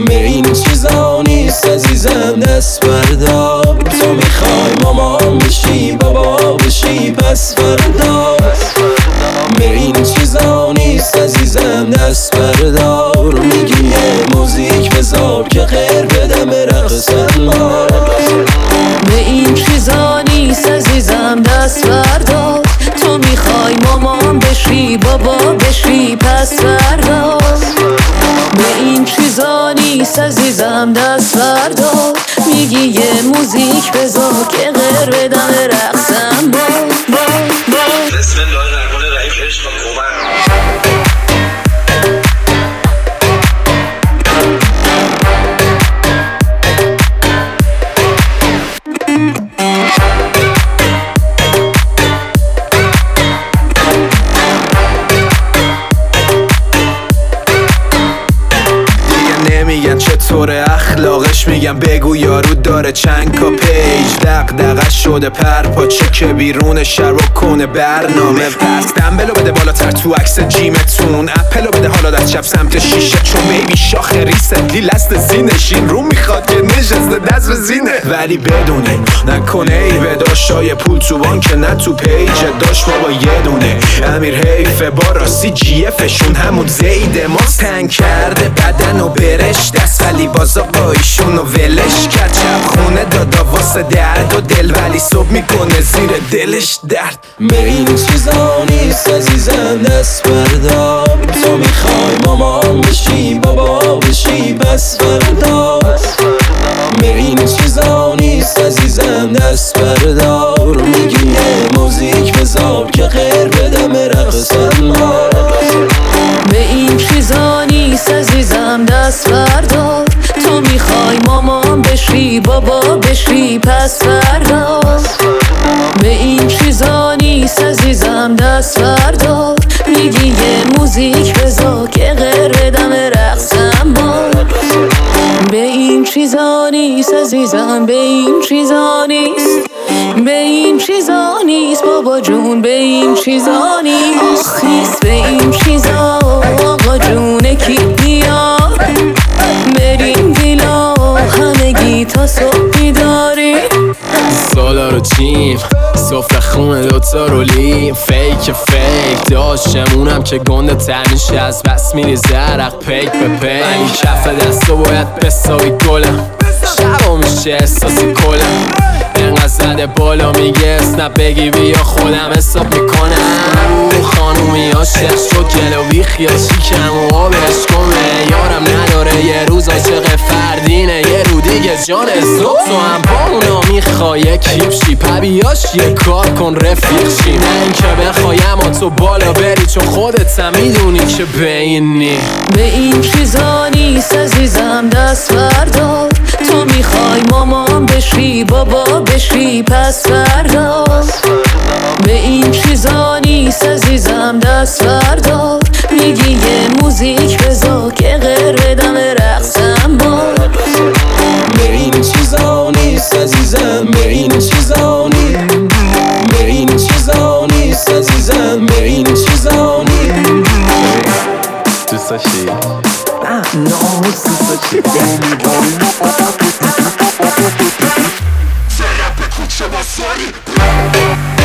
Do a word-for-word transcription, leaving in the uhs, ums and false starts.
به این چیزا نیست عزیزم دست بردار. تو میخوای مامان بشی بابا بشی پس فردا. به این چیزا نیست عزیزم دست بردار. میگی یه موزیک بذار که خیر بدم رقصم ما. به این چیزا نیست عزیزم دست بردار. تو میخوای مامان بشی بابا بشی پس فردا. به این چیزا نیست عزیزم دست بردار. میگی یه موزیک بذار که غیر بدم رقصم با با با. بسم الله الرحمن الرحیم. عشق اومد. نمیگن چطور اخلاقش، میگن بگو یارو داره چند کا پیج. دق دقه شده پرپاچه که بیرون شر و کنه برنامه. پس دنبلو بده بالاتر تو عکس جیمتون. اپلو بده حالا دست چپ سمت شیشه چون بیبی شاخ ریسنتلی لست زینشین رو میخواد که نشسته دست به زینه. ولی بدونی نکنه ای به داشتای پول تو بانک نه تو پیج داشت بابا یه دونه امیر حیفه با راستی جی افشون همون زیده ماست. تنگ کرده بدن و برش دست ولی بازا قایشون و ولش کرد. چپ خونه دادا واسه درد و دل ولی صبح میکنه زیر دلش درد. به این چیزا نیست عزیزم دست بردار. تو میخوای مامان بشی بابا بشی پس فردا. به این چیزا نیست عزیزم دست بردار. میگی یه موزیک بذار که خیر بدم رقصم ما. به این چیزا نیست عزیزم دست بردار. تو میخوای مامان بشی بابا بشی پس فردا. به این چیزا نیست عزیزم دست بردار. میگی یه موزیک بذار که غیر بدم رقصم با. به این چیزا نیست عزیزم به این چیزا نیست. به این چیزا نیست بابا جون به این چیزا نیست. نیست به این چیزا آقا جون کی بیار. بریم ویلا همگی تا صبحی داری. سالار و جیم سفره خونه دوتا رولیم. فیک فیک داشتمونم که گنده تر میشه از بس میریزه عرق پیک به پیک. ولی کف دستو باید بساوی گلم شبا میشه احساسی کلم. اینقدر زده بالا میگه اسنپ بگی بیا خودم حساب میکنم. رو خانومی عاشق شد گلو بیخیا چیکم و آبش کنه. یارم نداره یه روز عاشق فردینه یه رو دیگه جان صبح تو هم با اونا میخوای کیپ شی پبیاش یه کار کن رفیق شی. نه اینکه بخوایم و تو بالا بری چون خودت هم میدونی که بینی. به این چیزا نیست عزیزم دست بردار. تو میخوای مامان بشی بابا بشی پس فردا. به این چیزا نیست عزیزم دست بردار. میگی یه موزیک بذار که غیر بدم رقصم با. به این چیزا نیست عزیزم به این چیزا نیست. به این چیزا نیست عزیزم به این چیزا نیست. دوست داشتی؟ نه ناموس دوست داشتی؟ سرپ کوچه با ساری